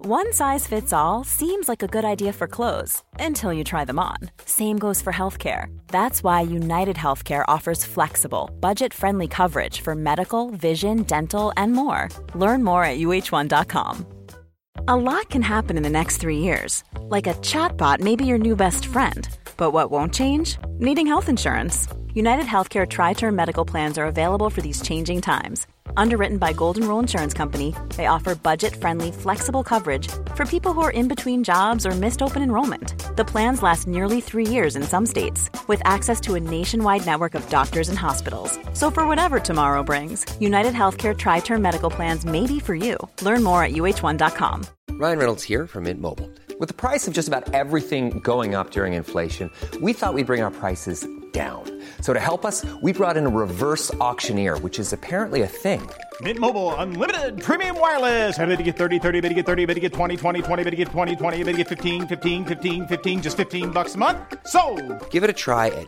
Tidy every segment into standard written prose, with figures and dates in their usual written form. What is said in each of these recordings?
One size fits all seems like a good idea for clothes until you try them on. Same goes for healthcare. That's why United Healthcare offers flexible, budget-friendly coverage for medical, vision, dental, and more. Learn more at uh1.com. A lot can happen in the next 3 years. Like a chatbot may be your new best friend. But what won't change? Needing health insurance. United Healthcare Tri-Term Medical Plans are available for these changing times. Underwritten by Golden Rule Insurance Company, they offer budget-friendly, flexible coverage for people who are in between jobs or missed open enrollment. The plans last nearly 3 years in some states, with access to a nationwide network of doctors and hospitals. So for whatever tomorrow brings, United Healthcare Tri-Term Medical Plans may be for you. Learn more at uh1.com. Ryan Reynolds here from Mint Mobile. With the price of just about everything going up during inflation, we thought we'd bring our prices down. So to help us, we brought in a reverse auctioneer, which is apparently a thing. Mint Mobile Unlimited Premium Wireless. How to get 30, 30, bit to get 30, bit to get 20, 20, 20, bit to get 20, 20, bit to get 15, 15, 15, 15, just $15 a month? Sold! Give it a try at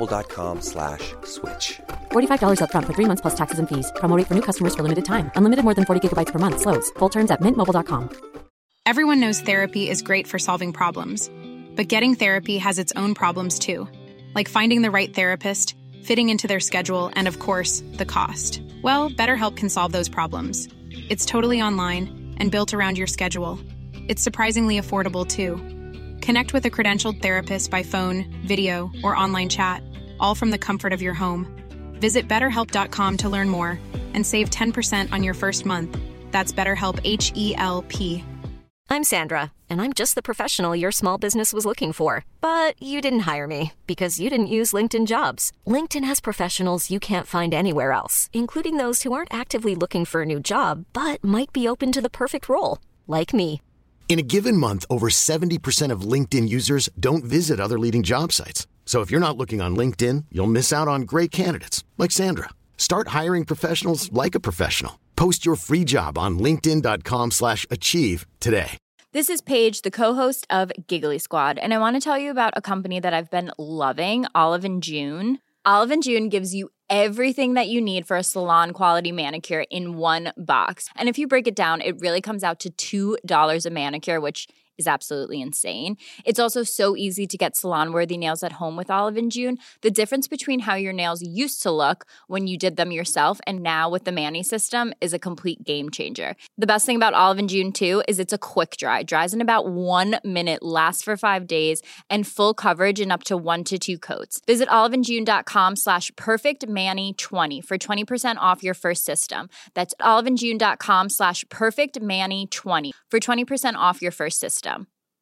mintmobile.com/switch. $45 up front for 3 months plus taxes and fees. Promo rate for new customers for limited time. Unlimited more than 40 gigabytes per month. Slows full terms at mintmobile.com. Everyone knows therapy is great for solving problems. But getting therapy has its own problems too. Like finding the right therapist, fitting into their schedule, and of course, the cost. Well, BetterHelp can solve those problems. It's totally online and built around your schedule. It's surprisingly affordable too. Connect with a credentialed therapist by phone, video, or online chat, all from the comfort of your home. Visit BetterHelp.com to learn more and save 10% on your first month. That's BetterHelp, H-E-L-P. I'm Sandra, and I'm just the professional your small business was looking for. But you didn't hire me because you didn't use LinkedIn Jobs. LinkedIn has professionals you can't find anywhere else, including those who aren't actively looking for a new job, but might be open to the perfect role, like me. In a given month, over 70% of LinkedIn users don't visit other leading job sites. So if you're not looking on LinkedIn, you'll miss out on great candidates like Sandra. Start hiring professionals like a professional. Post your free job on linkedin.com/achieve today. This is Paige, the co-host of Giggly Squad, and I want to tell you about a company that I've been loving, Olive & June. Olive & June gives you everything that you need for a salon-quality manicure in one box. And if you break it down, it really comes out to $2 a manicure, which is absolutely insane. It's also so easy to get salon-worthy nails at home with Olive & June. The difference between how your nails used to look when you did them yourself and now with the Mani system is a complete game changer. The best thing about Olive & June, too, is it's a quick dry. Dries in about 1 minute, lasts for 5 days, and full coverage in up to 1 to 2 coats. Visit oliveandjune.com/perfectmani20 for 20% off your first system. That's oliveandjune.com/perfectmani20 for 20% off your first system.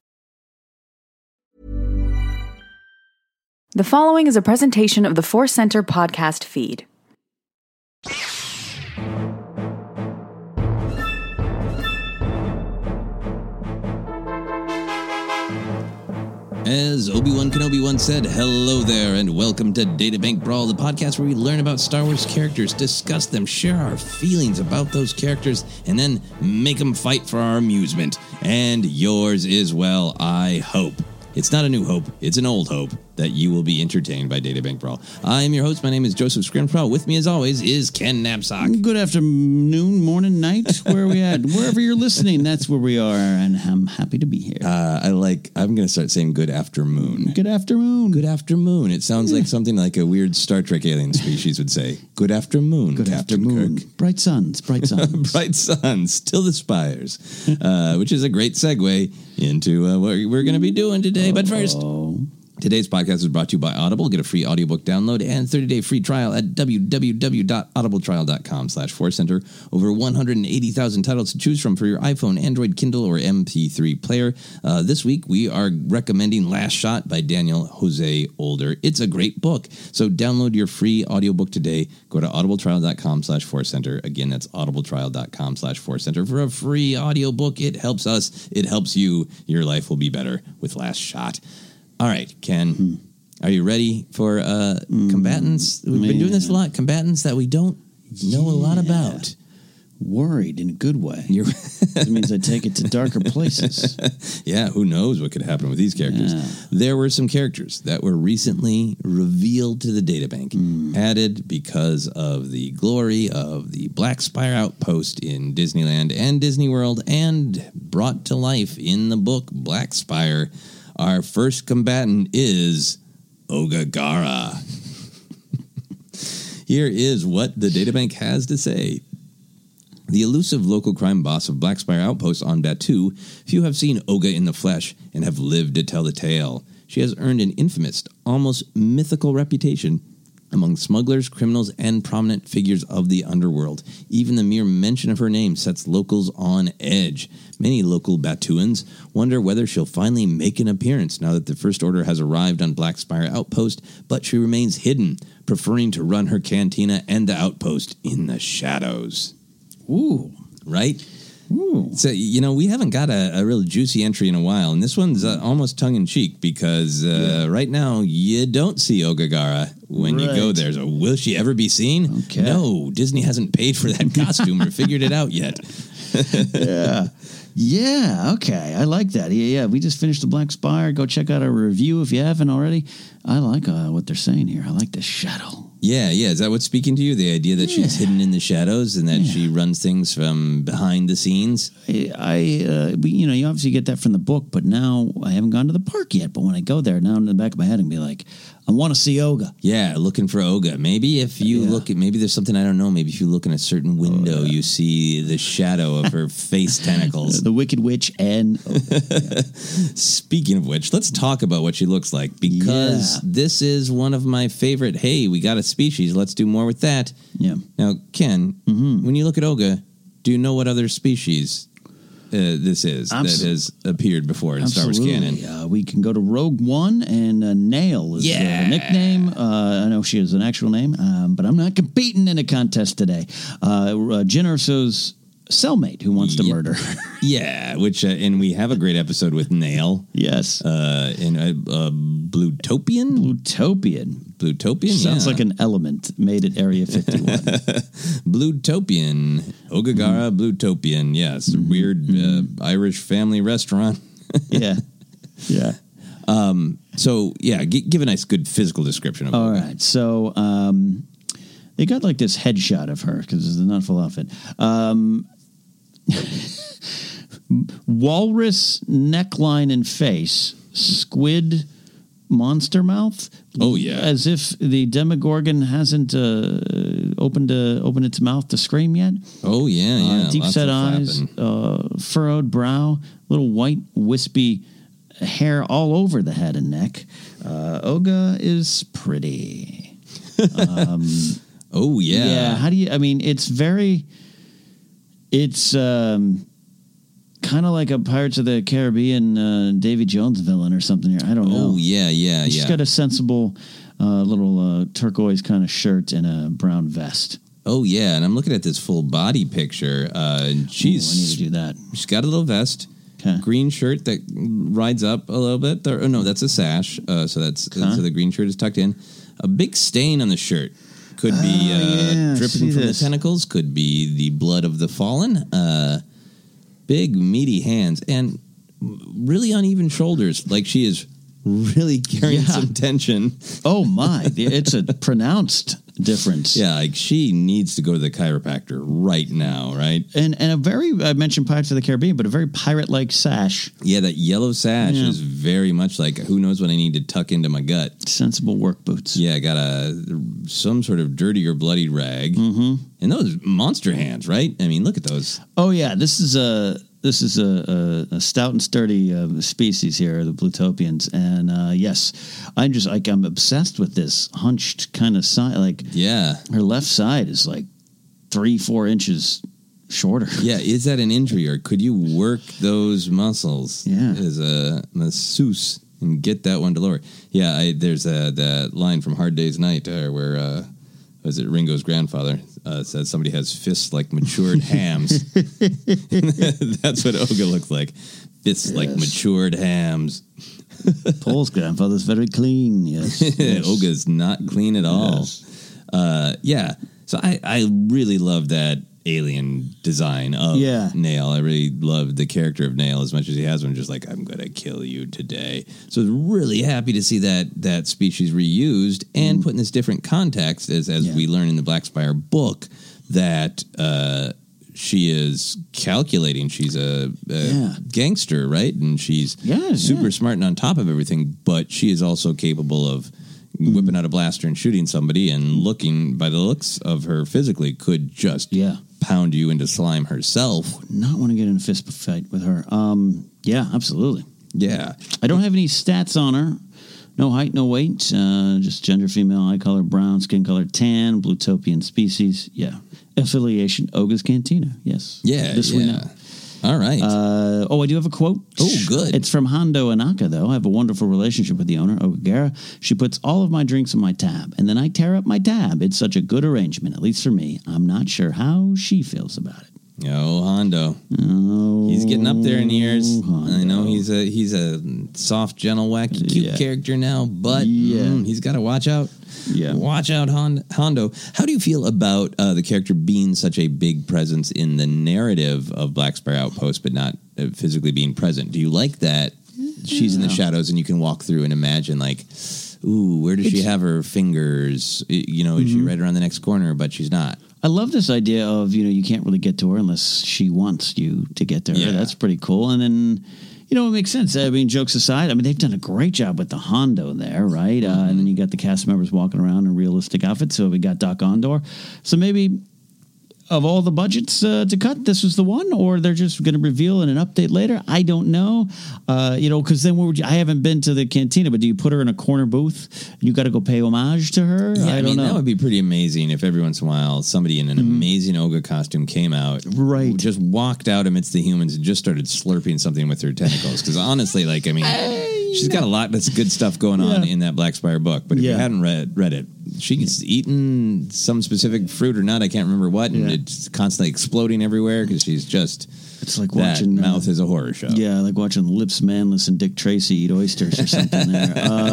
The following is a presentation of the Force Center podcast feed. As Obi-Wan Kenobi once said, hello there and welcome to Databank Brawl, the podcast where we learn about Star Wars characters, discuss them, share our feelings about those characters, and then make them fight for our amusement. And yours as well, I hope. It's not a new hope, it's an old hope that you will be entertained by Databank Brawl. I am your host, my name is Joseph Scrimshaw. With me as always is Ken Knapsack. Good afternoon, morning, night, where are we at? Wherever you're listening, that's where we are, and I'm happy to be here. I'm going to start saying good afternoon. Good afternoon. Good afternoon. It sounds like something like a weird Star Trek alien species would say. Good afternoon, Good Captain afternoon. Kirk. Bright suns, bright suns. Bright suns, still the spires, which is a great segue into what we're going to be doing today. But first, today's podcast is brought to you by Audible. Get a free audiobook download and 30-day free trial at www.audibletrial.com/forcecenter. Over 180,000 titles to choose from for your iPhone, Android, Kindle, or MP3 player. This week, we are recommending Last Shot by Daniel Jose Older. It's a great book. So download your free audiobook today. Go to audibletrial.com/forcecenter. Again, that's audibletrial.com/forcecenter for a free audiobook. It helps us. It helps you. Your life will be better with Last Shot. All right, Ken, are you ready for combatants? We've been doing this a lot. Combatants that we don't know a lot about. Worried in a good way. It means I take it to darker places. Yeah, who knows what could happen with these characters. Yeah. There were some characters that were recently revealed to the databank, added because of the glory of the Black Spire Outpost in Disneyland and Disney World, and brought to life in the book Black Spire. Our first combatant is Ogagara. Here is what the databank has to say. The elusive local crime boss of Black Spire Outpost on Batuu, few have seen Oga in the flesh and have lived to tell the tale. She has earned an infamous, almost mythical reputation among smugglers, criminals, and prominent figures of the underworld. Even the mere mention of her name sets locals on edge. Many local Batuans wonder whether she'll finally make an appearance now that the First Order has arrived on Black Spire Outpost, but she remains hidden, preferring to run her cantina and the outpost in the shadows. Ooh. Right? Ooh. So, we haven't got a real juicy entry in a while, and this one's almost tongue-in-cheek because right now you don't see Ogagara when you go there. So will she ever be seen? Okay. No, Disney hasn't paid for that costume or figured it out yet. Yeah, okay. I like that. Yeah, we just finished the Black Spire. Go check out our review if you haven't already. I like what they're saying here. I like the shadow. Yeah. Is that what's speaking to you? The idea that she's hidden in the shadows and that she runs things from behind the scenes? You obviously get that from the book, but now I haven't gone to the park yet. But when I go there, now in the back of my head, and be like, I want to see Oga. Yeah, looking for Oga. Maybe if you look at, maybe there's something I don't know. Maybe if you look in a certain window, you see the shadow of her face tentacles. The Wicked Witch and Speaking of which, let's talk about what she looks like, because this is one of my favorite. Hey, we got a species. Let's do more with that. Yeah. Now, Ken, when you look at Oga, do you know what other species this is that has appeared before in Star Wars canon? We can go to Rogue One, and Nail is the nickname. I know she has an actual name, but I'm not competing in a contest today. Jyn Erso's cellmate who wants to murder. Which and we have a great episode with Nail. Yes. In Blutopian? Blutopian Sounds like an element made at Area 51. Blutopian. Ogagara Blutopian. Yes. Weird Irish family restaurant. Yeah. So, give a nice, good physical description of it. All right. So, they got like this headshot of her because it's not full outfit. Walrus neckline and face, squid monster mouth. Oh yeah, as if the Demogorgon hasn't opened its mouth to scream yet. Oh yeah. Deep set eyes, furrowed brow, little white wispy hair all over the head and neck. Oga is pretty. Oh yeah. Yeah. How do you? I mean, it's kind of like a Pirates of the Caribbean Davy Jones villain or something here. I don't know. Oh yeah. She's got a sensible little turquoise kind of shirt and a brown vest. Oh yeah, and I'm looking at this full body picture. And she's I need to do that. She's got a little vest. Okay. Green shirt that rides up a little bit. No, that's a sash. So so the green shirt is tucked in. A big stain on the shirt. Could be dripping from the tentacles. Could be the blood of the fallen. Big, meaty hands. And really uneven shoulders. Like she is really carrying some tension. Oh, my. It's a pronounced difference. Yeah, like she needs to go to the chiropractor right now, right? And a very, I mentioned Pirates of the Caribbean, but a very pirate-like sash. Yeah, that yellow sash is very much like, who knows what I need to tuck into my gut. Sensible work boots. Yeah, got some sort of dirty or bloody rag. Mm-hmm. And those monster hands, right? I mean, look at those. Oh, yeah, this is a stout and sturdy species here, the Blutopians, and yes, I'm obsessed with this hunched kind of side. Like, her left side is like 3-4 inches shorter. Yeah, is that an injury, or could you work those muscles? Yeah, as a masseuse and get that one to lower? Yeah, there's that line from Hard Day's Night where. Was it Ringo's grandfather said somebody has fists like matured hams? That's what Oga looks like. Fists like matured hams. Paul's grandfather's very clean, yes. Oga's not clean at all. Yes. So I really love that alien design of Nail. I really loved the character of Nail as much as he has one, just like, I'm going to kill you today. So I was really happy to see that species reused and put in this different context as we learn in the Black Spire book that she is calculating. She's a gangster, right? And she's super smart and on top of everything, but she is also capable of whipping out a blaster and shooting somebody, and looking, by the looks of her physically, could just pound you into slime herself. Would not want to get in a fist fight with her. Yeah, absolutely. Yeah. I don't have any stats on her. No height, no weight. Just gender female, eye color brown, skin color tan, Blutopian species. Yeah. Affiliation, Oga's Cantina. Yes. Yeah. This we know. All right. I do have a quote. Oh, good. It's from Hondo Anaka, though. I have a wonderful relationship with the owner, Ogagara. She puts all of my drinks in my tab, and then I tear up my tab. It's such a good arrangement, at least for me. I'm not sure how she feels about it. Oh, Hondo. Oh, he's getting up there in years. Hondo. I know he's a soft, gentle, wacky, cute character now, but he's got to watch out. Yeah. Watch out, Hondo. How do you feel about the character being such a big presence in the narrative of Black Spire Outpost, but not physically being present? Do you like that she's in the shadows and you can walk through and imagine, like, ooh, where does she have her fingers? You know, is she right around the next corner, but she's not? I love this idea of, you can't really get to her unless she wants you to get to her. Yeah. That's pretty cool. And then, it makes sense. I mean, jokes aside, they've done a great job with the Hondo there, right? And then you got the cast members walking around in realistic outfits. So we got Doc Ondor. So maybe of all the budgets to cut, this was the one, or they're just going to reveal in an update later. I don't know. Because then I haven't been to the cantina, but do you put her in a corner booth? You got to go pay homage to her? Yeah, I don't know. That would be pretty amazing if every once in a while somebody in an amazing Oga costume came out, just walked out amidst the humans and just started slurping something with her tentacles. Because honestly, she's got a lot of good stuff going on in that Black Spire book. But if you hadn't read it, she's eaten some specific fruit or not, I can't remember what, and it's constantly exploding everywhere because she's just... It's like watching... Mouth is a horror show. Yeah, like watching Lips Manless and Dick Tracy eat oysters or something there.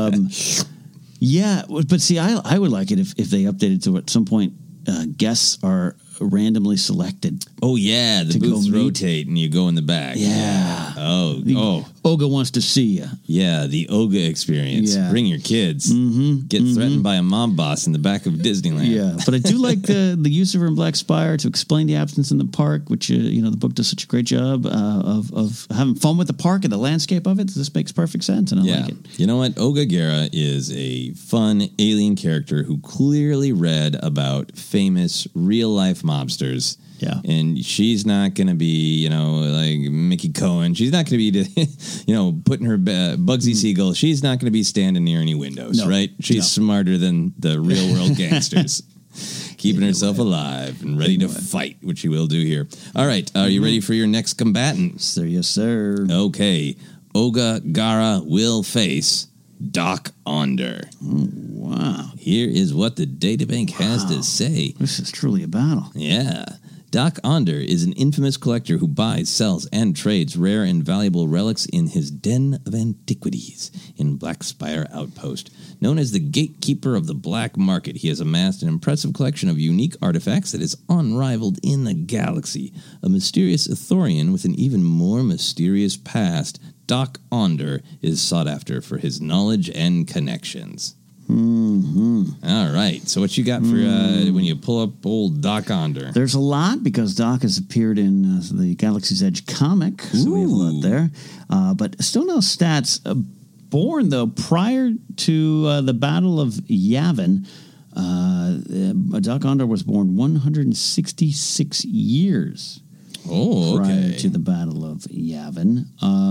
But see, I would like it if they updated to at some point guests are randomly selected. Oh, yeah, the booths rotate and you go in the back. Yeah. Oga wants to see you. Yeah, the Oga experience. Yeah. Bring your kids. Get threatened by a mob boss in the back of Disneyland. Yeah, but I do like the use of her in Black Spire to explain the absence in the park, which, the book does such a great job of having fun with the park and the landscape of it. So this makes perfect sense, and I like it. You know what? Ogagara is a fun alien character who clearly read about famous real-life mobsters. Yeah. And she's not going to be, like Mickey Cohen. She's not going to be, putting her Bugsy Siegel. She's not going to be standing near any windows, right? She's smarter than the real world gangsters. Keeping herself alive and ready to fight, which she will do here. All right. Are you ready for your next combatant? Sir, yes, sir. Okay. Ogagara will face Doc Onder. Oh, wow. Here is what the databank has to say. This is truly a battle. Yeah. Doc Onder is an infamous collector who buys, sells, and trades rare and valuable relics in his den of antiquities in Black Spire Outpost. Known as the gatekeeper of the black market, he has amassed an impressive collection of unique artifacts that is unrivaled in the galaxy. A mysterious Ithorian with an even more mysterious past, Doc Onder is sought after for his knowledge and connections. All right. So what you got for when you pull up old Doc Onder? There's a lot because Doc has appeared in the Galaxy's Edge comic, so we have a lot there. But still no stats. Born, though, prior to the Battle of Yavin, Doc Onder was born 166 years prior to the Battle of Yavin.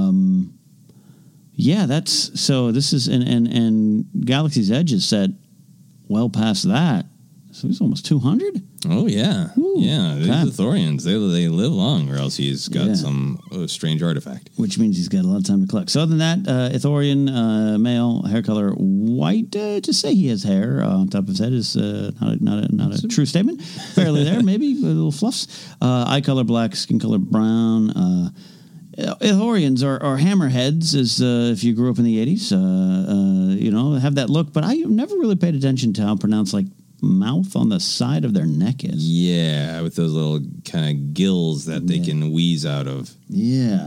This is and Galaxy's Edge is set well past that. So he's almost 200. Oh, yeah. Ooh, yeah, these Ithorians, they live long, or else he's got some strange artifact. Which means he's got a lot of time to collect. So other than that, Ithorian, male, hair color white. Just say he has hair on top of his head is not a true statement. Fairly there, maybe, with little fluffs. Eye color black, skin color brown. Ithorians are hammerheads, as if you grew up in the 80s, have that look. But I never really paid attention to how pronounced, like, mouth on the side of their neck is. Yeah, with those little kind of gills that they can wheeze out of. Yeah.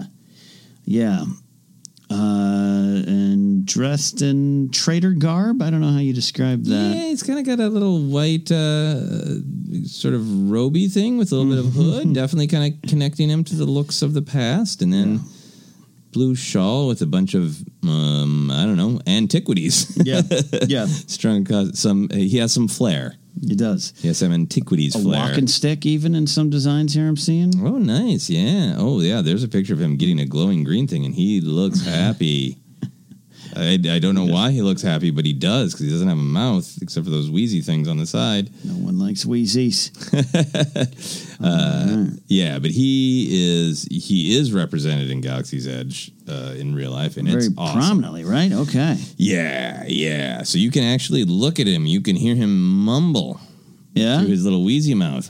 And dressed in trader garb. I don't know how you describe that. Yeah, he's kind of got a little white sort of roby thing with a little bit of hood. Definitely kind of connecting him to the looks of the past. And then blue shawl with a bunch of, I don't know, antiquities. Yeah. Strung some, he has some flair. He does. He has some antiquities flair. A walking stick even in some designs here I'm seeing. Oh, nice. Yeah. Oh, yeah. There's a picture of him getting a glowing green thing, and he looks happy. I don't know why he looks happy, but he does, because he doesn't have a mouth except for those wheezy things on the side. No one likes wheezies. Yeah, but he is represented in Galaxy's Edge in real life, and very it's awesome. prominently, right? Okay. Yeah. So you can actually look at him. You can hear him mumble. Yeah. Through his little wheezy mouth.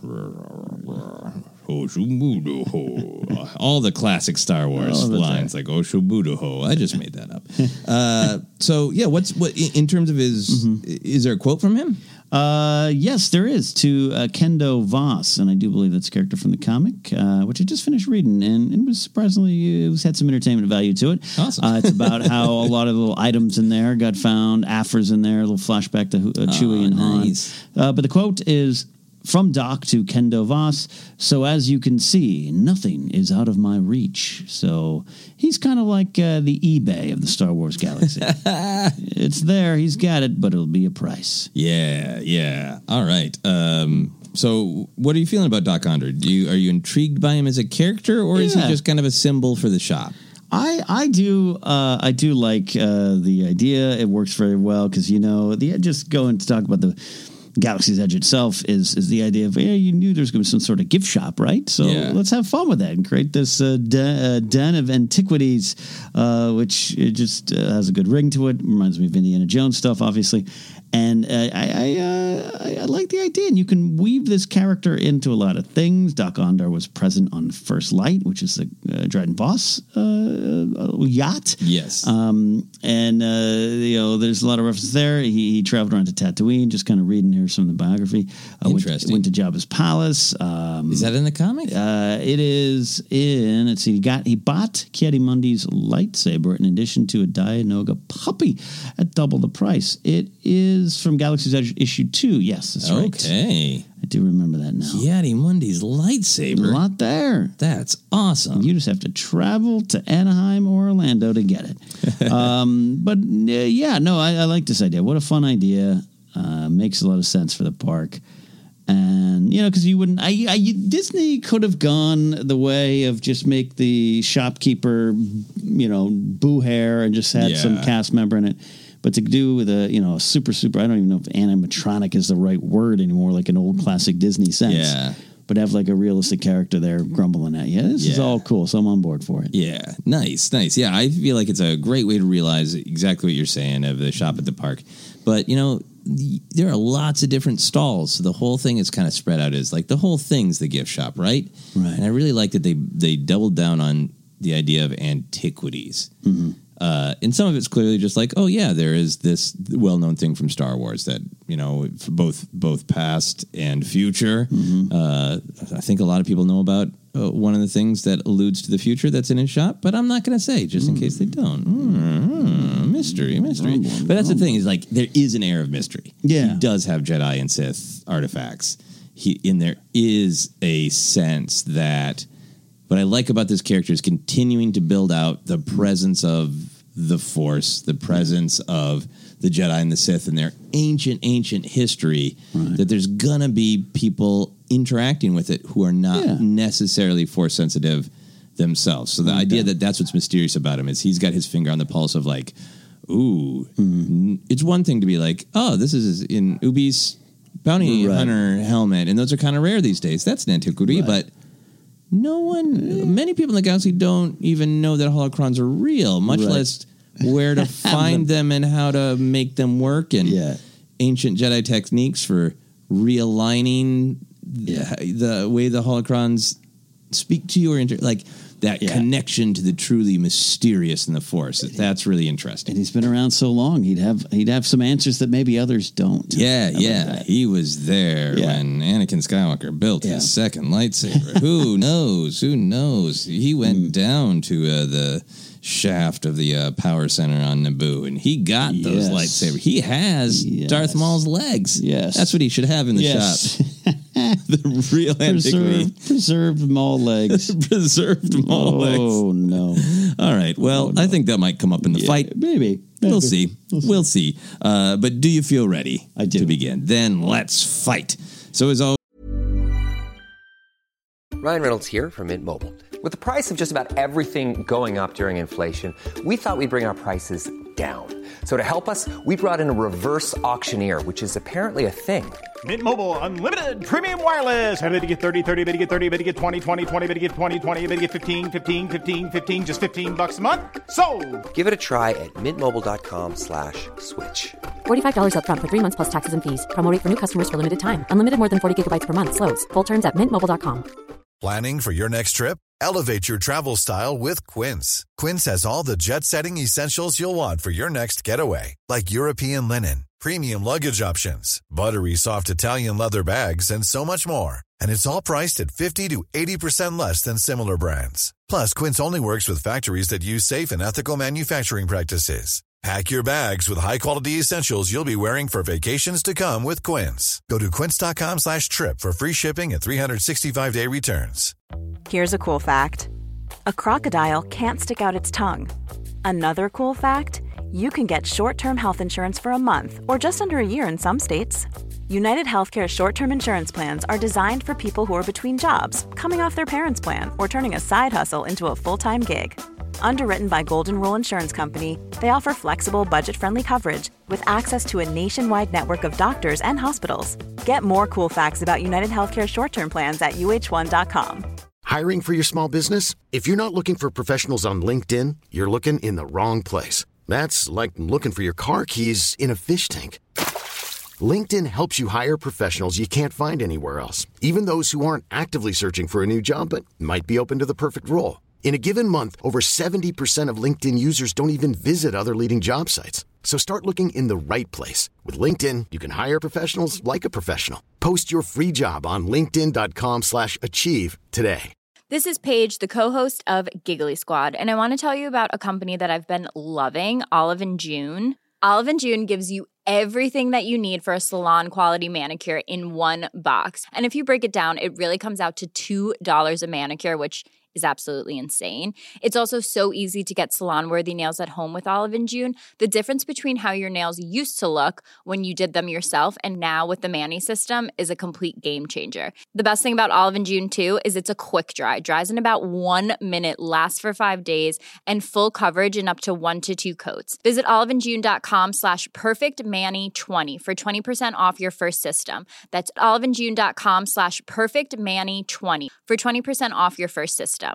All the classic Star Wars lines, like Oshubudoho. I just made that up. So yeah, what in terms of his? Is there a quote from him? Yes, there is, to Kendo Voss, and I do believe that's a character from the comic, which I just finished reading, and it was surprisingly, had some entertainment value to it. Awesome. It's about how a lot of little items in there got found, Afra's in there, a little flashback to Chewie and Han. But the quote is, from Doc to Kendo Voss, so as you can see, nothing is out of my reach. So he's kind of like the eBay of the Star Wars galaxy. It's there, he's got it, but it'll be a price. Yeah. All right. So what are you feeling about Doc Ondar? Are you intrigued by him as a character, or is he just kind of a symbol for the shop? I do like the idea. It works very well because, just going to talk about the Galaxy's Edge itself is the idea of, you knew there's going to be some sort of gift shop, right? So let's have fun with that and create this den of antiquities, which it just has a good ring to it. Reminds me of Indiana Jones stuff, obviously. And I like the idea. And you can weave this character into a lot of things. Doc Ondar was present on First Light, which is the Dryden Voss yacht. Yes. There's a lot of references there. He traveled around to Tatooine, just kind of reading here some of the biography. Interesting. Went to Jabba's palace. Is that in the comic? It is in. Let's see. He bought Ki-Adi-Mundi's lightsaber in addition to a Dianoga puppy at double the price. It is from Galaxy's Edge issue 2. Yes, that's right. Okay. I do remember that now. Ki-Adi-Mundi's lightsaber. A lot there. That's awesome. You just have to travel to Anaheim or Orlando to get it. I like this idea. What a fun idea. Makes a lot of sense for the park. And, because you wouldn't... Disney could have gone the way of just make the shopkeeper, boo hair and just had some cast member in it. But to do with a super, I don't even know if animatronic is the right word anymore, like an old classic Disney sense. Yeah. But have like a realistic character there grumbling at you. This is all cool, so I'm on board for it. Yeah, nice. Yeah, I feel like it's a great way to realize exactly what you're saying of the shop at the park. But, there are lots of different stalls, so the whole thing is kind of spread out as like the whole thing's the gift shop, right? Right. And I really like that they doubled down on the idea of antiquities. Mm-hmm. And some of it's clearly just like, oh yeah, there is this well-known thing from Star Wars that, both past and future. Mm-hmm. I think a lot of people know about one of the things that alludes to the future that's in his shop, but I'm not going to say just in case they don't. Mystery. But that's the thing is like there is an air of mystery. Yeah. He does have Jedi and Sith artifacts. There is a sense that what I like about this character is continuing to build out the presence of the Force, the presence of the Jedi and the Sith and their ancient history, that there's going to be people interacting with it who are not necessarily Force sensitive themselves. So the idea that that's what's mysterious about him is he's got his finger on the pulse of like, it's one thing to be like, oh, this is in Ubi's bounty hunter helmet, and those are kind of rare these days. That's an antiquity, but many people in the galaxy don't even know that holocrons are real, much less where to find them and how to make them work, and ancient Jedi techniques for realigning the way the holocrons speak to you or that connection to the truly mysterious in the Force. That's really interesting. And he's been around so long, he'd have some answers that maybe others don't. Yeah. He was there when Anakin Skywalker built his second lightsaber. Who knows? He went down to the shaft of the power center on Naboo, and he got those lightsabers. He has Darth Maul's legs. Yes. That's what he should have in the shop. The real antiquity. Preserved Maul legs. Preserved Maul legs. Oh, no. All right. Well, I think that might come up in the fight. Maybe. We'll see. We'll see. But do you feel ready to begin? Then let's fight. So as always, Ryan Reynolds here from Mint Mobile. With the price of just about everything going up during inflation, we thought we'd bring our prices down. So to help us, we brought in a reverse auctioneer, which is apparently a thing. Mint Mobile Unlimited Premium Wireless. How to get 30, 30, bit to get 30, bit to get 20, 20, 20, bit to get 20, 20, bit to get 15, 15, 15, 15, just $15 a month? Sold! Give it a try at mintmobile.com/switch. $45 up front for 3 months plus taxes and fees. Promo rate for new customers for limited time. Unlimited more than 40 gigabytes per month. Slows full terms at mintmobile.com. Planning for your next trip? Elevate your travel style with Quince. Quince has all the jet-setting essentials you'll want for your next getaway, like European linen, premium luggage options, buttery soft Italian leather bags, and so much more. And it's all priced at 50 to 80% less than similar brands. Plus, Quince only works with factories that use safe and ethical manufacturing practices. Pack your bags with high-quality essentials you'll be wearing for vacations to come with Quince. Go to quince.com/trip for free shipping and 365-day returns. Here's a cool fact. A crocodile can't stick out its tongue. Another cool fact, you can get short-term health insurance for a month or just under a year in some states. United Healthcare short-term insurance plans are designed for people who are between jobs, coming off their parents' plan, or turning a side hustle into a full-time gig. Underwritten by Golden Rule Insurance Company, they offer flexible, budget-friendly coverage with access to a nationwide network of doctors and hospitals. Get more cool facts about United Healthcare short-term plans at uh1.com. Hiring for your small business? If you're not looking for professionals on LinkedIn, you're looking in the wrong place. That's like looking for your car keys in a fish tank. LinkedIn helps you hire professionals you can't find anywhere else, even those who aren't actively searching for a new job but might be open to the perfect role. In a given month, over 70% of LinkedIn users don't even visit other leading job sites. So start looking in the right place. With LinkedIn, you can hire professionals like a professional. Post your free job on linkedin.com/achieve today. This is Paige, the co-host of Giggly Squad, and I want to tell you about a company that I've been loving, Olive & June. Olive & June gives you everything that you need for a salon-quality manicure in one box. And if you break it down, it really comes out to $2 a manicure, which is absolutely insane. It's also so easy to get salon-worthy nails at home with Olive & June. The difference between how your nails used to look when you did them yourself and now with the Mani system is a complete game changer. The best thing about Olive & June, too, is it's a quick dry. Dries in about 1 minute, lasts for 5 days, and full coverage in up to 1 to 2 coats. Visit oliveandjune.com/perfectmani20 for 20% off your first system. That's oliveandjune.com/perfectmani20 for 20% off your first system.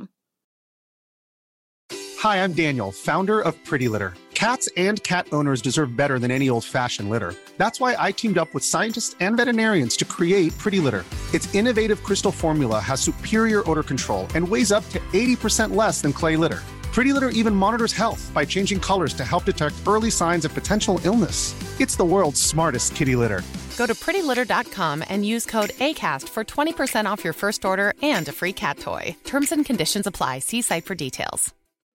Hi, I'm Daniel, founder of Pretty Litter. Cats and cat owners deserve better than any old-fashioned litter. That's why I teamed up with scientists and veterinarians to create Pretty Litter. Its innovative crystal formula has superior odor control and weighs up to 80% less than clay litter. Pretty Litter even monitors health by changing colors to help detect early signs of potential illness. It's the world's smartest kitty litter. Go to prettylitter.com and use code ACAST for 20% off your first order and a free cat toy. Terms and conditions apply. See site for details.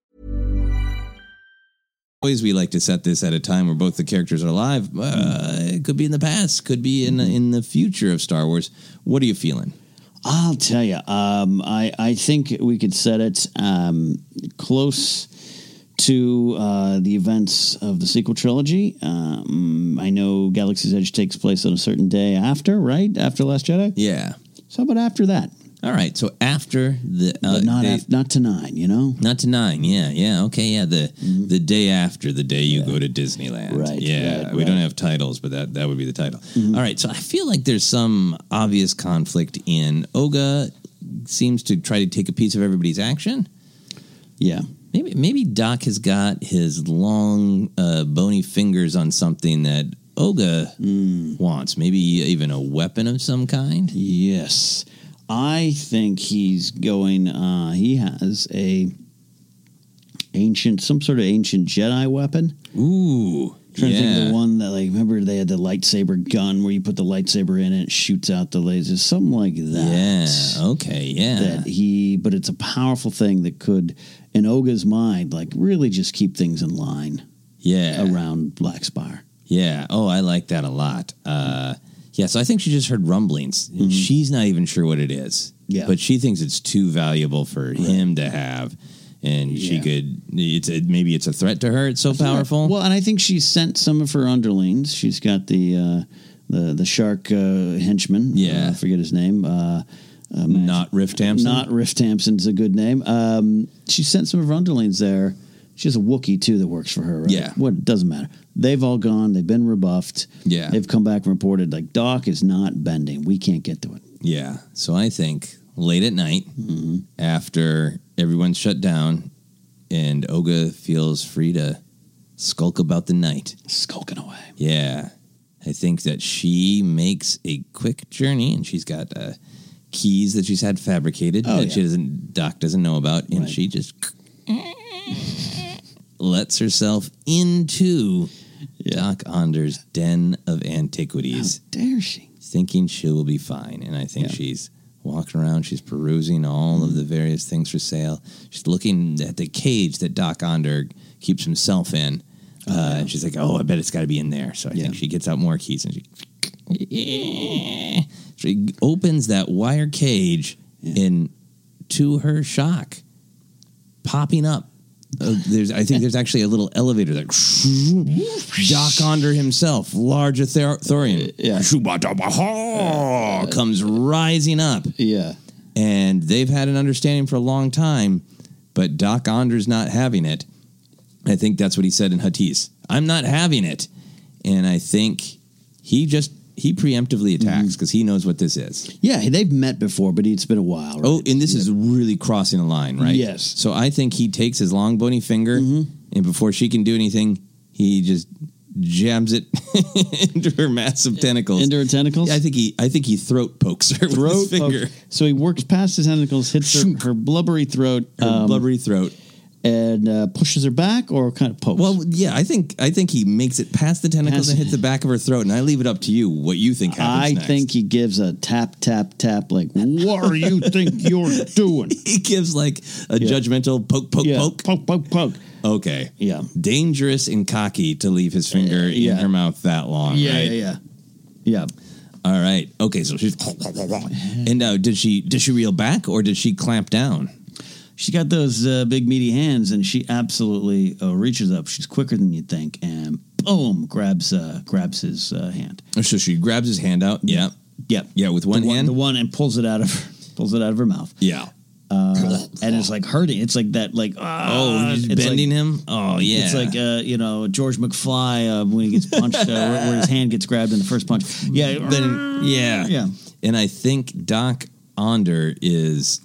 Always, we like to set this at a time where both the characters are alive. It could be in the past, could be in the future of Star Wars. What are you feeling? I'll tell you. I think we could set it close to the events of the sequel trilogy. I know Galaxy's Edge takes place on a certain day after, right? After Last Jedi? Yeah. So how about after that? All right, so after the... but not to 9, you know? Not to 9, yeah, okay, yeah, the day after the day you go to Disneyland. Right. Yeah, we don't have titles, but that would be the title. Mm-hmm. All right, so I feel like there's some obvious conflict in Oga seems to try to take a piece of everybody's action. Yeah. Maybe Doc has got his long, bony fingers on something that Oga wants. Maybe even a weapon of some kind. Yes. I think he's going. He has some sort of ancient Jedi weapon. Ooh. Trying to think of the one that, like, remember they had the lightsaber gun where you put the lightsaber in and it shoots out the lasers, something like that. Yeah. Okay. Yeah. But it's a powerful thing that could, in Oga's mind, like really just keep things in line. Yeah. Around Blackspire. Yeah. Oh, I like that a lot. So I think she just heard rumblings. Mm-hmm. She's not even sure what it is. Yeah. But she thinks it's too valuable for him to have. And she could, maybe it's a threat to her. It's so powerful. Well, and I think she sent some of her underlings. She's got the shark henchman. Yeah. I forget his name. Not Riff Tamson. Not Riff Tamson's a good name. She sent some of her underlings there. She has a Wookiee, too, that works for her, right? Yeah. What doesn't matter. They've all gone. They've been rebuffed. Yeah. They've come back and reported, like, Doc is not bending. We can't get to it. Yeah. So I think late at night, after everyone's shut down, and Oga feels free to skulk about the night. Skulking away. Yeah. I think that she makes a quick journey, and she's got keys that she's had fabricated that Doc doesn't know about, and she just lets herself into Doc Onder's den of antiquities. How dare she? Thinking she will be fine. And I think she's walking around, she's perusing all of the various things for sale. She's looking at the cage that Doc Onder keeps himself in. And she's like, I bet it's got to be in there. So I think she gets out more keys and she opens that wire cage and to her shock, popping up, I think there's actually a little elevator that Doc Onder himself, large Thorian, comes rising up. Yeah. And they've had an understanding for a long time, but Doc Onder's not having it. I think that's what he said in Huttese. I'm not having it. And I think he preemptively attacks because he knows what this is. Yeah, they've met before, but it's been a while. Right? Oh, and this is really crossing a line, right? Yes. So I think he takes his long bony finger, and before she can do anything, he just jams it into her massive tentacles. Into her tentacles? Yeah, I think he throat pokes her with his finger. So he works past his tentacles, hits her blubbery throat. Blubbery throat. And pushes her back or kind of pokes? Well, yeah, I think he makes it past the tentacles and hits the back of her throat, and I leave it up to you what you think happens next. I think he gives a tap, tap, tap, like, what do you think you're doing? He gives like a judgmental poke, poke, poke. Poke, poke, poke. Okay. Yeah. Dangerous and cocky to leave his finger in her mouth that long, right? Yeah. All right. Okay, so she's... And did she reel back, or did she clamp down? She got those big meaty hands, and she absolutely reaches up. She's quicker than you'd think, and boom, grabs his hand. So she grabs his hand out. Yeah, with one hand, and pulls it out of her mouth. Yeah, and it's like hurting. It's like that, like he's bending him. Oh yeah, it's like George McFly when he gets punched, where his hand gets grabbed in the first punch. Yeah, yeah. And I think Doc Onder is.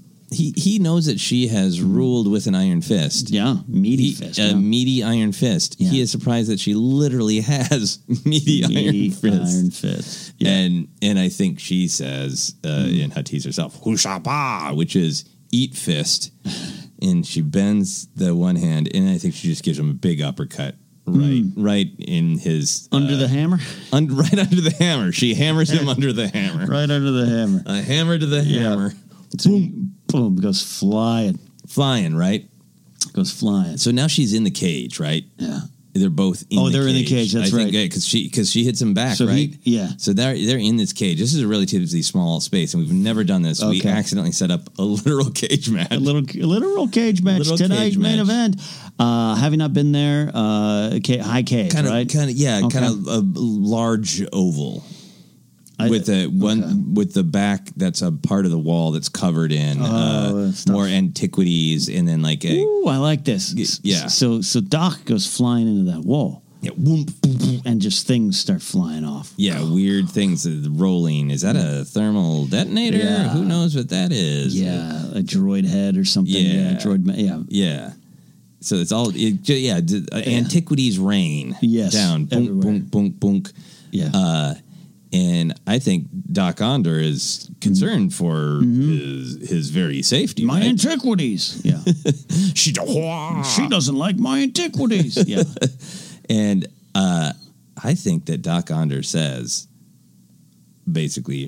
He knows that she has ruled with an iron fist. Yeah, meaty fist. A meaty iron fist. Yeah. He is surprised that she literally has meaty iron fist. Yeah. And I think she says in Huttese herself, Hushapa, which is eat fist. And she bends the one hand, and I think she just gives him a big uppercut. Right in his... Under the hammer? Right under the hammer. She hammers him under the hammer. Right under the hammer. A hammer to the hammer. Boom. Boom, goes flying. Flying, right? Goes flying. So now she's in the cage, right? Yeah. They're both in the cage. Oh, they're in the cage, that's right. Because she hits him back, so right? So they're in this cage. This is a relatively small space, and we've never done this. Okay. We accidentally set up a literal cage match. A literal cage match tonight, main event. Having not been there, high cage, right? Kind of a large oval. With the back that's a part of the wall that's covered in more antiquities, and then like ooh, I like this. Yeah. So Doc goes flying into that wall. Yeah. Whoomp, and just things start flying off. Yeah, weird things rolling. Is that a thermal detonator? Yeah. Who knows what that is? Yeah, a droid head or something. Yeah, Yeah. So it's all antiquities rain. Yes, down. Boom, boom, boom, boom. Yeah. And I think Doc Onder is concerned for his very safety. My right? antiquities. Yeah. She doesn't like my antiquities. Yeah. And I think that Doc Onder says, basically,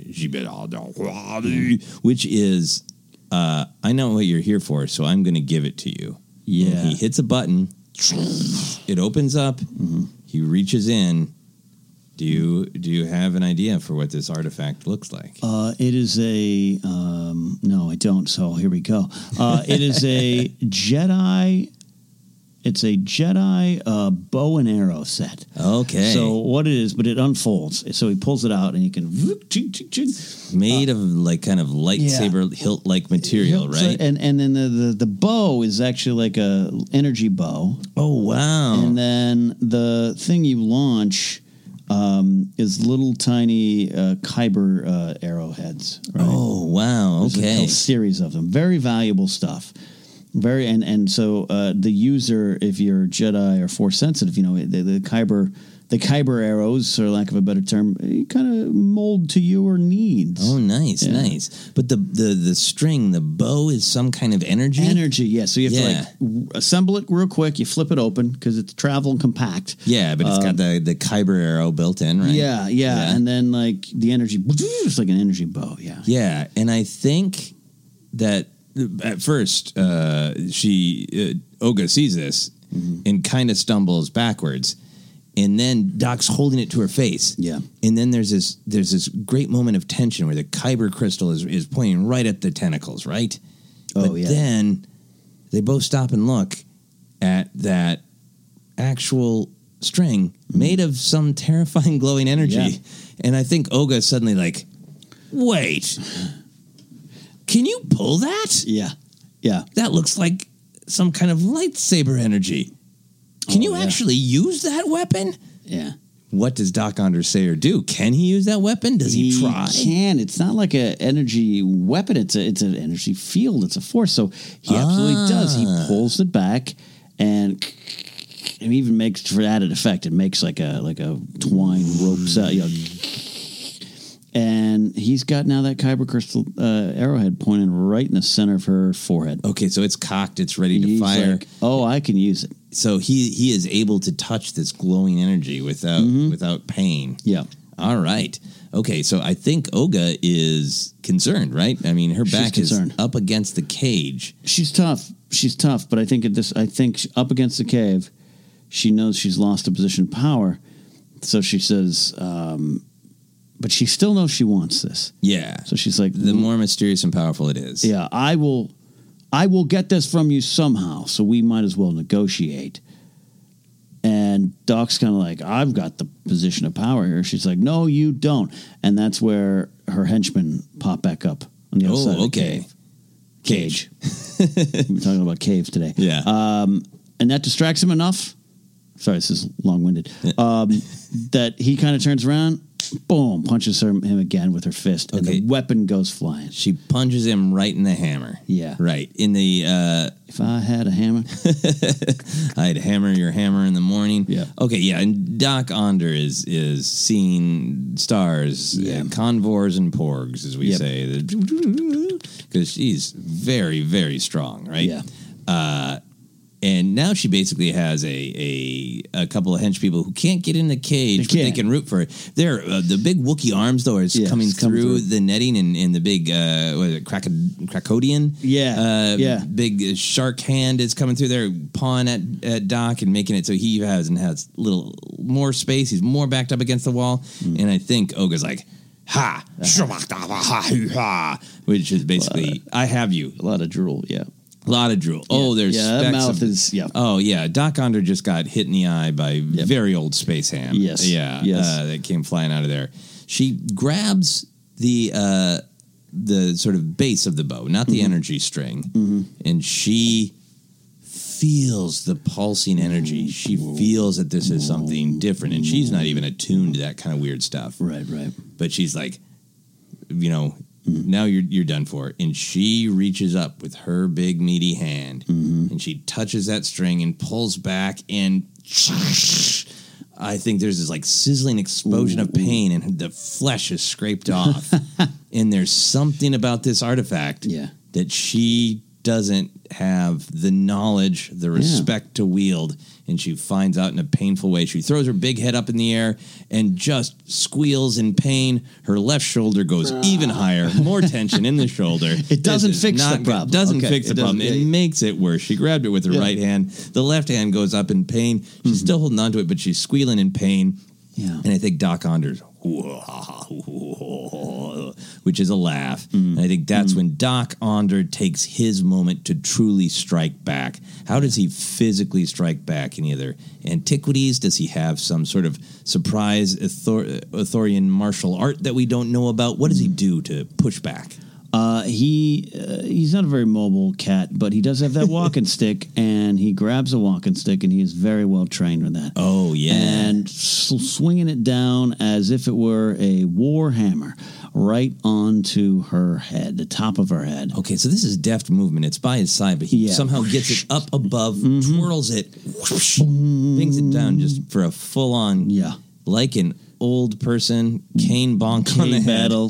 which is, I know what you're here for, so I'm going to give it to you. Yeah. And he hits a button. It opens up. He reaches in. Do you have an idea for what this artifact looks like? It is a no, I don't. So here we go. It is a Jedi. It's a Jedi bow and arrow set. Okay. So what it is, but it unfolds. So he pulls it out, and you can made of like kind of lightsaber hilt like material, right? And then the bow is actually like a energy bow. Oh wow! And then the thing you launch is little tiny Kyber arrowheads. Right? Oh wow! Okay, there's a whole series of them. Very valuable stuff. Very and so the user, if you're Jedi or Force sensitive, the Kyber arrows, for lack of a better term, you kind of mold to your needs. Oh, nice, nice. But the string, the bow, is some kind of energy. Energy, yeah. So you have to assemble it real quick. You flip it open because it's travel and compact. Yeah, but it's got the Kyber arrow built in, right? Yeah. And then like the energy, it's like an energy bow. Yeah. Yeah, and I think that. At first, Olga sees this and kind of stumbles backwards, and then Doc's holding it to her face. Yeah, and then there's this great moment of tension where the Kyber crystal is pointing right at the tentacles, right? Oh, but then they both stop and look at that actual string made of some terrifying glowing energy, and I think Olga is suddenly like, "Wait." Can you pull that? Yeah. That looks like some kind of lightsaber energy. Can you actually use that weapon? Yeah. What does Doc Onder say or do? Can he use that weapon? Does he try? He can. It's not like an energy weapon. It's an energy field. It's a force. So he absolutely does. He pulls it back and even makes, for added effect, it makes like a twine rope set. And he's got now that Kyber crystal arrowhead pointing right in the center of her forehead. Okay, so it's cocked. It's ready to fire. Like, I can use it. So he is able to touch this glowing energy without pain. Yeah. All right. Okay, so I think Olga is concerned, right? I mean, her back is up against the cage. She's tough, but I think up against the cave, she knows she's lost a position of power. So she says, but she still knows she wants this. Yeah. So she's like, the more mysterious and powerful it is. Yeah, I will get this from you somehow. So we might as well negotiate. And Doc's kind of like, I've got the position of power here. She's like, no, you don't. And that's where her henchmen pop back up on the other side of the cave. Cage. We're talking about caves today. Yeah. And that distracts him enough. Sorry, this is long-winded. That he kind of turns around, boom, punches him again with her fist, and the weapon goes flying. She punches him right in the hammer. Yeah. Right. In the... if I had a hammer. I'd hammer your hammer in the morning. Yeah. Okay, yeah, and Doc Onder is seeing stars, convors and porgs, as we say, because she's very, very strong, right? Yeah. And now she basically has a couple of hench people who can't get in the cage, but they can root for it. They're the big Wookiee arms, though, is coming through the netting, and the big what is it, Krakodian? Big shark hand is coming through there, pawing at Doc and making it so he has little more space. He's more backed up against the wall, and I think Olga's like, ha, which is basically, I have you. A lot of drool, yeah. A lot of drool. Oh, there's that mouth is Oh yeah, Doc Onder just got hit in the eye by very old space ham. Yes, that came flying out of there. She grabs the sort of base of the bow, not the energy string, and she feels the pulsing energy. She feels that this is something different, and she's not even attuned to that kind of weird stuff. Right. But she's like, now you're done for. And she reaches up with her big meaty hand, and she touches that string and pulls back, and I think there's this like sizzling explosion of pain and the flesh is scraped off. And there's something about this artifact that she doesn't have the knowledge, the respect to wield, and she finds out in a painful way. She throws her big head up in the air and just squeals in pain. Her left shoulder goes even higher, more tension in the shoulder. It doesn't fix the problem. It doesn't fix the problem. It makes it worse. She grabbed it with her right hand. The left hand goes up in pain. She's still holding on to it, but she's squealing in pain. Yeah. And I think Doc Onder's, which is a laugh. And I think that's when Doc Onder takes his moment to truly strike back. How does he physically strike back in either antiquities? Does he have some sort of surprise Arthurian martial art that we don't know about? What does he do to push back? He's not a very mobile cat, but he does have that walking stick, and he grabs a walking stick, and he is very well trained with that. Oh, yeah. And swinging it down as if it were a war hammer right onto her head, the top of her head. Okay, so this is deft movement. It's by his side, but he somehow gets it up above, twirls it, brings it down just for a full-on, like an old person cane bonk on the head. Battle,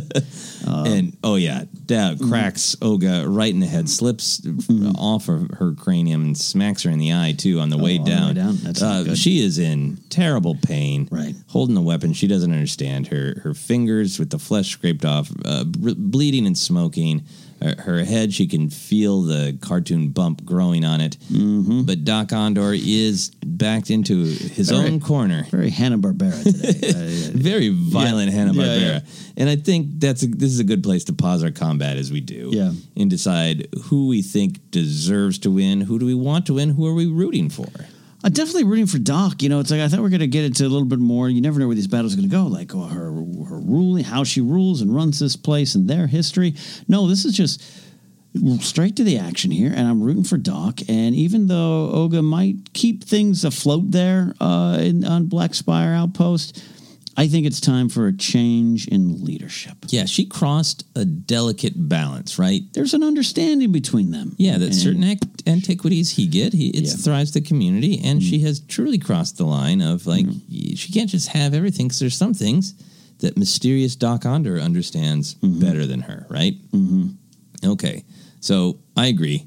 and cracks Olga right in the head, slips off of her cranium and smacks her in the eye too on the way down. That's not good. She is in terrible pain, right? Holding the weapon, she doesn't understand. Her fingers with the flesh scraped off, bleeding and smoking. Her head, she can feel the cartoon bump growing on it. But Doc Onder is backed into his own corner. Very Hanna-Barbera today. Very violent Hanna-Barbera. And I think this is a good place to pause our combat as we do. Yeah. And decide who we think deserves to win, who do we want to win, who are we rooting for? I'm definitely rooting for Doc. It's like I thought we were going to get into a little bit more. You never know where these battles are going to go. Like her ruling, how she rules and runs this place and their history. No, this is just straight to the action here, and I'm rooting for Doc. And even though Olga might keep things afloat there on Black Spire Outpost, I think it's time for a change in leadership. Yeah, she crossed a delicate balance, right? There's an understanding between them. Yeah, that certain antiquities it thrives the community, and she has truly crossed the line of, like, she can't just have everything, because there's some things that mysterious Doc Onder understands better than her, right? Okay, so I agree.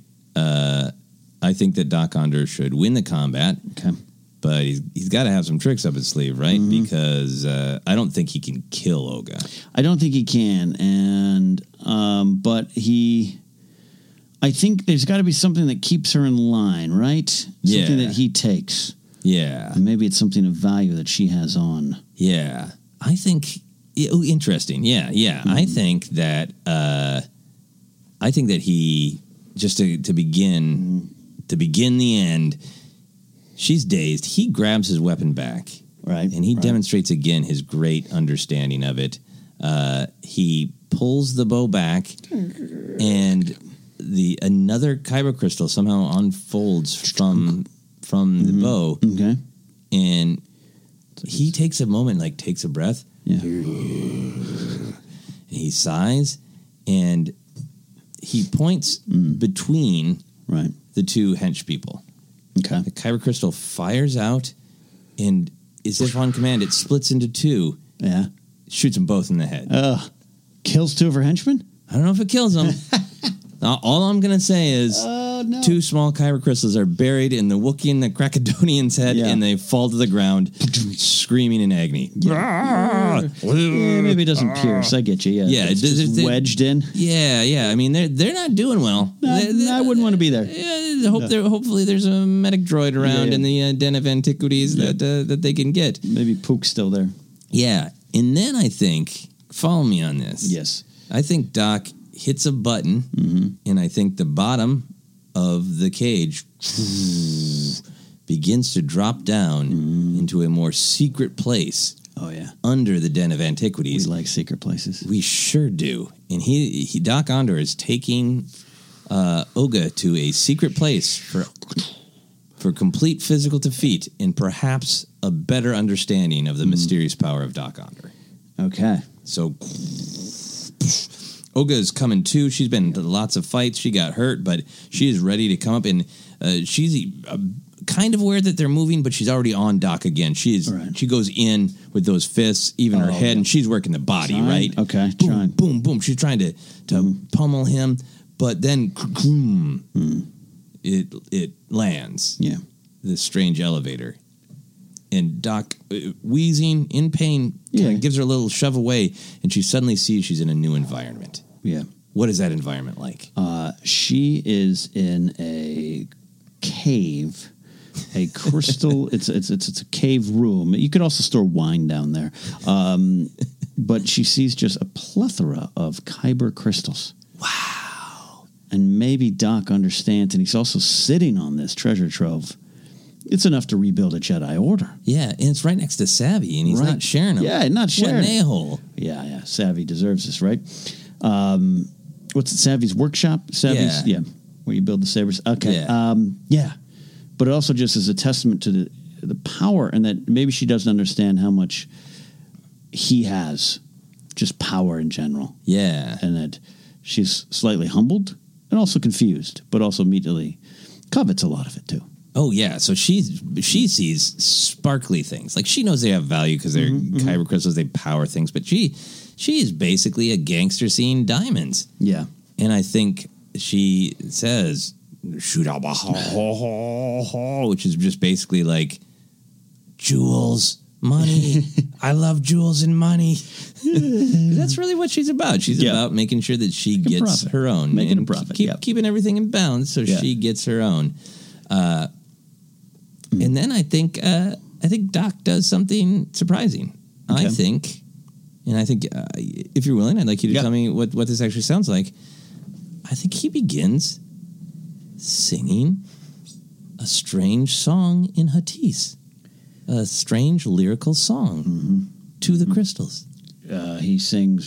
I think that Doc Onder should win the combat. Okay. But he's got to have some tricks up his sleeve, right? Because I don't think he can kill Olga. I don't think he can, and but I think there's got to be something that keeps her in line, right? Something that he takes. Yeah. And maybe it's something of value that she has on. Yeah. I think, interesting. Yeah. I think that he, just to begin the end, she's dazed. He grabs his weapon back. Right. And he demonstrates again his great understanding of it. He pulls the bow back, and another kyber crystal somehow unfolds from the bow. Okay. And he takes a moment, takes a breath. Yeah. And he sighs, and he points between the two hench people. Okay. The kyber crystal fires out, and as if on command, it splits into two. Yeah. Shoots them both in the head. Kills two of her henchmen? I don't know if it kills them. All I'm going to say is two small kyber crystals are buried in the Wookiee and the Krakadonian's head, and they fall to the ground, screaming in agony. Yeah, maybe it doesn't pierce. I get you. Yeah, it's just wedged in. Yeah. I mean, they're not doing well. I wouldn't want to be there. Hopefully there's a medic droid around in the Den of Antiquities that they can get. Maybe Pook's still there. Yeah, and then I think, follow me on this. Yes. I think Doc hits a button, and I think the bottom of the cage begins to drop down into a more secret place. Oh, yeah. Under the Den of Antiquities. We like secret places. We sure do. And Doc Onder is taking Olga to a secret place for complete physical defeat and perhaps a better understanding of the mysterious power of Doc Onder. Okay. So Olga is coming too. She's been to lots of fights. She got hurt, but she is ready to come up, and she's kind of aware that they're moving, but she's already on Doc again. She goes in with those fists, even her head, and she's working the body, right? Okay, boom, boom, boom. She's trying to pummel him, but then it lands. Yeah, this strange elevator, and Doc, wheezing in pain, kind of gives her a little shove away, and she suddenly sees she's in a new environment. Yeah, what is that environment like? She is in a cave. A crystal. It's a cave room. You could also store wine down there, but she sees just a plethora of kyber crystals. Wow! And maybe Doc understands, and he's also sitting on this treasure trove. It's enough to rebuild a Jedi Order. Yeah, and it's right next to Savvy, and he's not sharing them. Yeah, not sharing. What an a-hole. Yeah. Savvy deserves this, right? What's it? Savvy's workshop. Savvy's where you build the sabers. Okay. Yeah. But it also just is a testament to the power, and that maybe she doesn't understand how much he has, just power in general. Yeah. And that she's slightly humbled and also confused, but also immediately covets a lot of it too. Oh, yeah. So she sees sparkly things. Like, she knows they have value because they're kyber crystals, they power things, but she is basically a gangster seeing diamonds. Yeah. And I think she says, shoot out, which is just basically like jewels, money. I love jewels and money. That's really what she's about. She's about making sure that she gets her own, making a profit, keeping everything in balance, so she gets her own. And then I think Doc does something surprising. Okay. I think if you're willing, I'd like you to tell me what this actually sounds like. I think he begins singing a strange song in Huttese, a strange lyrical song to the crystals. He sings,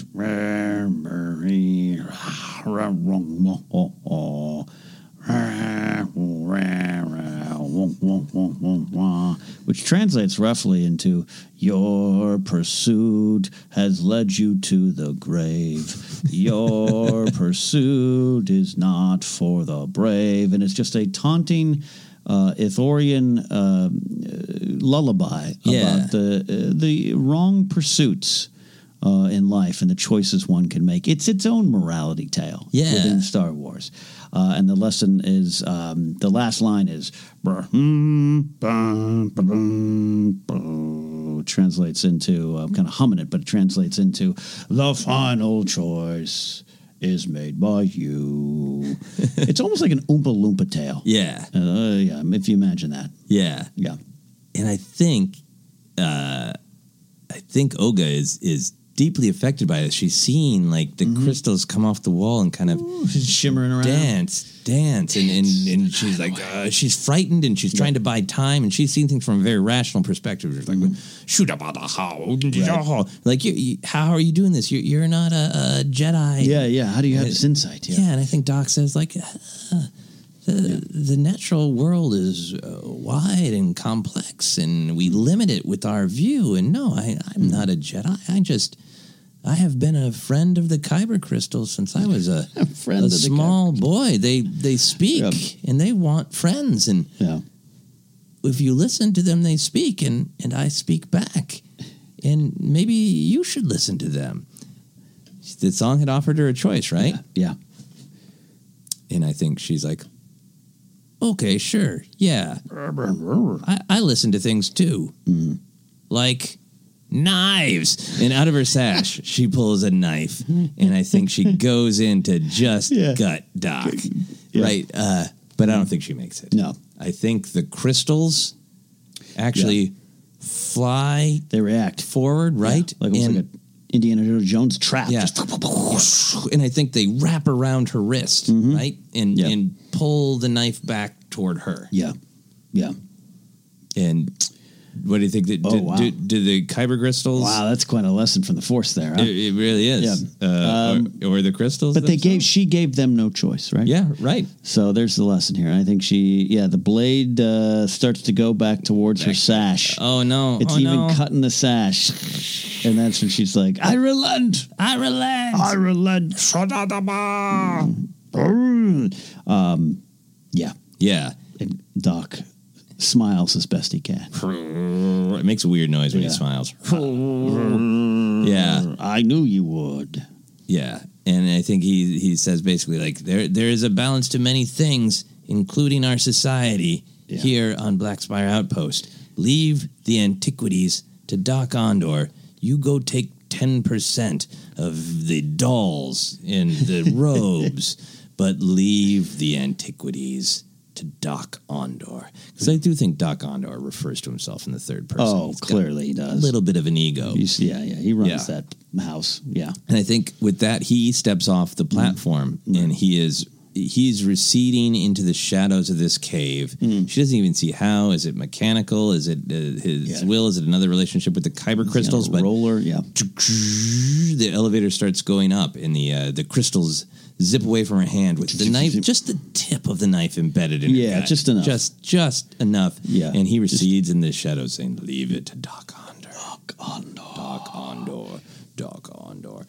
which translates roughly into, your pursuit has led you to the grave. Your pursuit is not for the brave. And it's just a taunting Ithorian lullaby about the wrong pursuits in life and the choices one can make. It's its own morality tale within Star Wars. And the lesson is, the last line is, translates into, I'm kind of humming it, but it translates into, the final choice is made by you. It's almost like an Oompa Loompa tale. Yeah. If you imagine that. Yeah. Yeah. And I think Oga is deeply affected by this. She's seeing like the crystals come off the wall and kind of she's shimmering around, dance, and she's like she's frightened and she's trying to buy time, and she's seeing things from a very rational perspective. She's like, shoot up the how, like how are you doing this? You're not a Jedi. Yeah. How do you have this insight? Yeah, and I think Doc says like. The natural world is wide and complex, and we limit it with our view. And no, I'm not a Jedi. I have been a friend of the kyber crystals since I was a small boy. They speak and they want friends, and if you listen to them, they speak, and I speak back. And maybe you should listen to them. The song had offered her a choice, right? Yeah. And I think she's like, okay, sure, yeah. I listen to things too, like knives. And out of her sash, she pulls a knife, and I think she goes in to just gut Doc, right? But I don't think she makes it. No, I think the crystals actually fly. They react forward, right? Like an Indiana Jones trap. Yeah. And I think they wrap around her wrist, right? And pull the knife back toward her. Yeah. And what do you think? Do the kyber crystals? Wow, that's quite a lesson from the Force there. Huh? It really is. Yeah. Or the crystals? But she gave them no choice, right? Yeah, right. So there's the lesson here. I think the blade starts to go back towards her sash. Oh, no. It's cutting the sash. And that's when she's like, I relent. Yeah. And Doc smiles as best he can. It makes a weird noise when he smiles. Yeah. I knew you would. Yeah. And I think he says basically like there is a balance to many things, including our society here on Blackspire Outpost. Leave the antiquities to Doc Ondor. You go take 10% of the dolls and the robes, but leave the antiquities to Doc Ondor. Because I do think Doc Ondor refers to himself in the third person. Oh, clearly he does. A little bit of an ego. He runs that house. Yeah. And I think with that, he steps off the platform and he's receding into the shadows of this cave. She doesn't even see how. Is it mechanical? Is it his will? Is it another relationship with the kyber crystals? But roller, the elevator starts going up and the crystals zip away from her hand with the knife, just the tip of the knife embedded in her gut. Just enough. Just enough. Yeah. And he recedes in the shadows saying, leave it to Doc Ondor. Doc Ondor.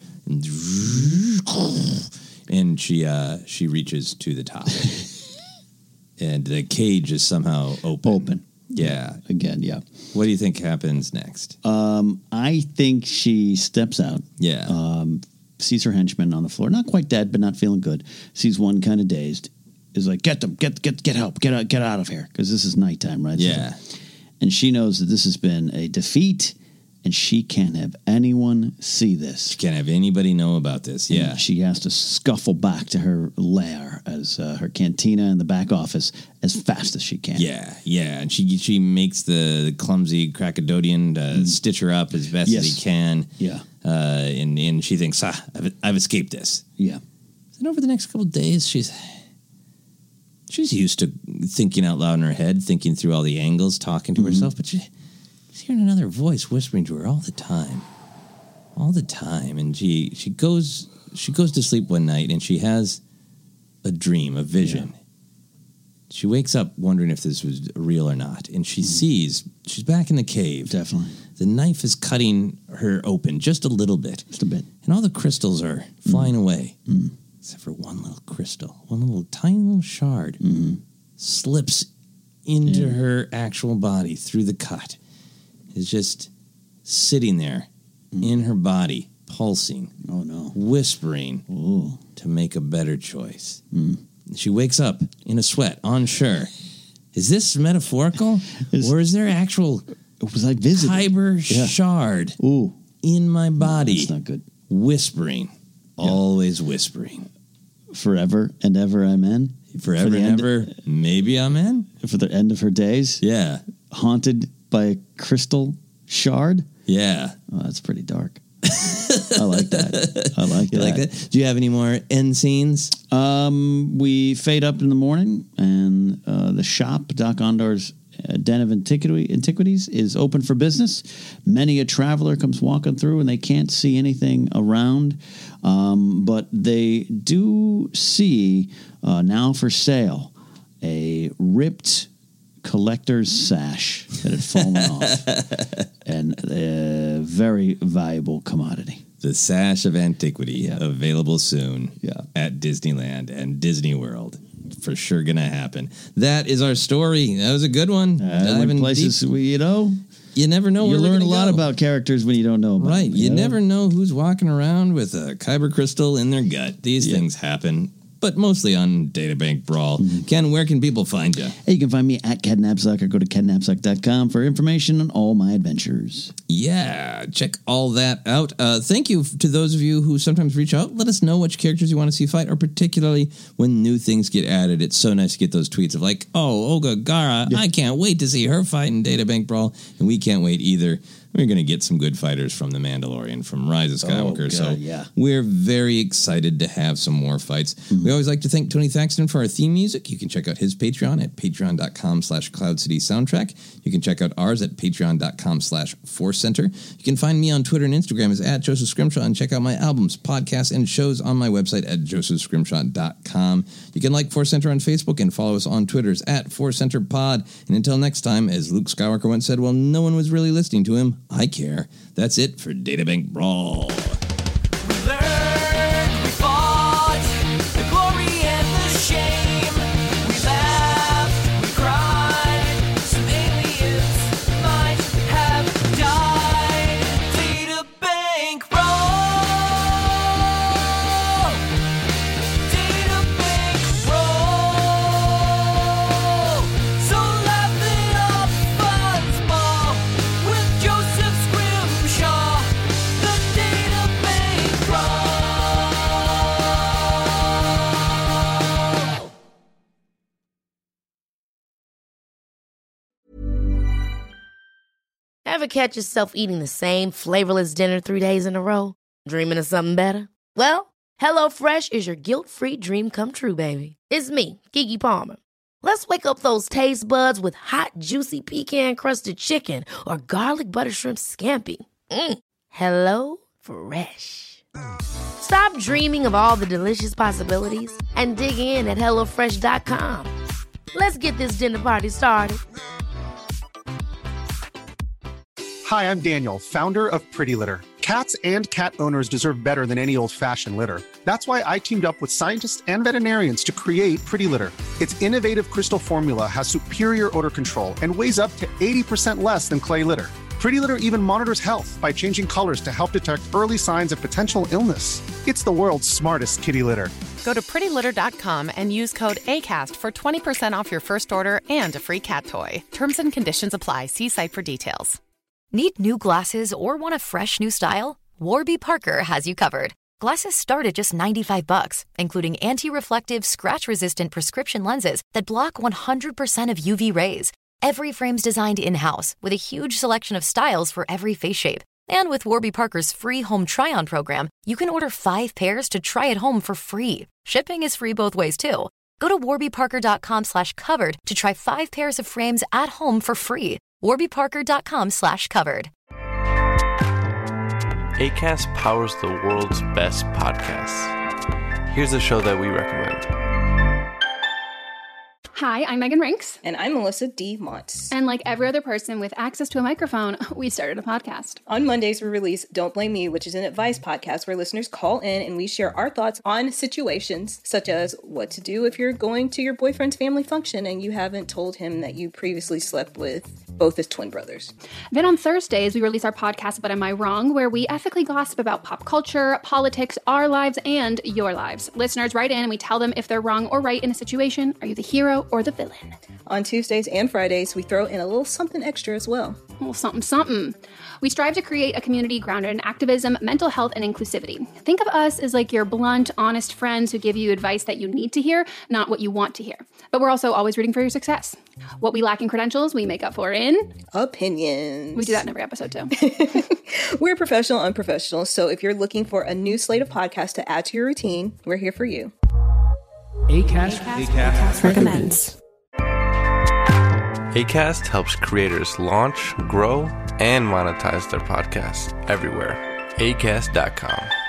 And she reaches to the top. And the cage is somehow open. Yeah. Again, yeah. What do you think happens next? I think she steps out. Yeah. Sees her henchman on the floor, not quite dead, but not feeling good. Sees one kind of dazed. Is like, get them, get help, get out of here, because this is nighttime, right? Yeah. And she knows that this has been a defeat, and she can't have anyone see this. She can't have anybody know about this. Yeah. And she has to scuffle back to her lair, as her cantina in the back office, as fast as she can. Yeah. And she makes the clumsy Krakadodian stitch her up as best as he can. Yeah. And she thinks, I've escaped this. Yeah. And over the next couple of days, she's used to thinking out loud in her head, thinking through all the angles, talking to herself, but she's hearing another voice whispering to her all the time. And she goes to sleep one night and she has a dream, a vision. Yeah. She wakes up wondering if this was real or not, and she sees she's back in the cave. Definitely. The knife is cutting her open just a little bit. Just a bit. And all the crystals are flying away. Except for one little crystal. One little tiny little shard slips into her actual body through the cut. Is just sitting there in her body, pulsing. Oh, no. Whispering to make a better choice. She wakes up in a sweat, unsure. Is this metaphorical? Or is there actual was I visited? Kyber shard in my body? That's not good. Whispering. Always whispering. Forever and ever, amen. Forever and ever, maybe amen. For the end of her days? Yeah. Haunted by a crystal shard? Yeah. Oh, that's pretty dark. I like that. I like you that. Like that? Do you have any more end scenes? We fade up in the morning, and the shop, Doc Ondor's Den of Antiquities, is open for business. Many a traveler comes walking through, and they can't see anything around, but they do see, now for sale, a ripped collector's sash that had fallen off, and a very valuable commodity. The Sash of Antiquity, available soon at Disneyland and Disney World. For sure going to happen. That is our story. That was a good one. Places, you never know. You learn a lot about characters when you don't know about them. You never know who's walking around with a kyber crystal in their gut. These things happen, but mostly on Databank Brawl. Ken, where can people find you? Hey, you can find me at Catnapsuck, or go to catnapsuck.com for information on all my adventures. Yeah, check all that out. Thank you to those of you who sometimes reach out. Let us know which characters you want to see fight, or particularly when new things get added. It's so nice to get those tweets of like, oh, Olga Gara, I can't wait to see her fight in Databank Brawl, and we can't wait either. We're going to get some good fighters from The Mandalorian, from Rise of Skywalker. We're very excited to have some more fights. We always like to thank Tony Thaxton for our theme music. You can check out his Patreon at patreon.com/Cloud City Soundtrack. You can check out ours at patreon.com/Force Center. You can find me on Twitter and Instagram as at Joseph Scrimshaw, and check out my albums, podcasts, and shows on my website at josephscrimshaw.com. You can like Force Center on Facebook and follow us on Twitter at Force Center Pod. And until next time, as Luke Skywalker once said, well, no one was really listening to him. I care. That's it for Databank Brawl. We learned, we fought, the glory and the shame. We laughed, we cried, some Ever catch yourself eating the same flavorless dinner 3 days in a row? Dreaming of something better? Well, HelloFresh is your guilt-free dream come true, baby. It's me, Keke Palmer. Let's wake up those taste buds with hot, juicy pecan-crusted chicken or garlic butter shrimp scampi. Hello Fresh. Stop dreaming of all the delicious possibilities and dig in at HelloFresh.com. Let's get this dinner party started. Hi, I'm Daniel, founder of Pretty Litter. Cats and cat owners deserve better than any old-fashioned litter. That's why I teamed up with scientists and veterinarians to create Pretty Litter. Its innovative crystal formula has superior odor control and weighs up to 80% less than clay litter. Pretty Litter even monitors health by changing colors to help detect early signs of potential illness. It's the world's smartest kitty litter. Go to prettylitter.com and use code ACAST for 20% off your first order and a free cat toy. Terms and conditions apply. See site for details. Need new glasses or want a fresh new style? Warby Parker has you covered. Glasses start at just $95, including anti-reflective, scratch-resistant prescription lenses that block 100% of UV rays. Every frame's designed in-house with a huge selection of styles for every face shape. And with Warby Parker's free home try-on program, you can order 5 pairs to try at home for free. Shipping is free both ways, too. Go to warbyparker.com/covered to try 5 pairs of frames at home for free. warbyparker.com/covered. Acast powers the world's best podcasts. Here's a show that we recommend. Hi, I'm Megan Rinks. And I'm Melissa D. Montz. And like every other person with access to a microphone, we started a podcast. On Mondays, we release Don't Blame Me, which is an advice podcast where listeners call in and we share our thoughts on situations such as what to do if you're going to your boyfriend's family function and you haven't told him that you previously slept with both his twin brothers. Then on Thursdays, we release our podcast, But Am I Wrong?, where we ethically gossip about pop culture, politics, our lives, and your lives. Listeners write in and we tell them if they're wrong or right in a situation. Are you the hero or the villain? On Tuesdays and Fridays, we throw in a little something extra as well. A little something, something. We strive to create a community grounded in activism, mental health, and inclusivity. Think of us as like your blunt, honest friends who give you advice that you need to hear, not what you want to hear. But we're also always rooting for your success. What we lack in credentials, we make up for in opinions. We do that in every episode, too. We're professional, unprofessional, so if you're looking for a new slate of podcasts to add to your routine, we're here for you. Acast recommends. Acast helps creators launch, grow, and monetize their podcasts everywhere. Acast.com.